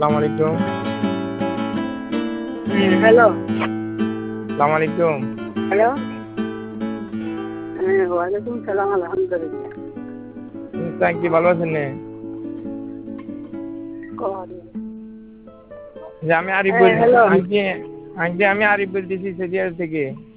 আসসালামু আলাইকুম। হ্যালো। আসসালামু আলাইকুম। হ্যালো। ওয়ালাইকুম সালাম, আলহামদুলিল্লাহ। কি ভালো আছেন নে? যে আমি আরিফ হ্যালো। আমি আরিফ বলতেছি সেদিয়ার থেকে।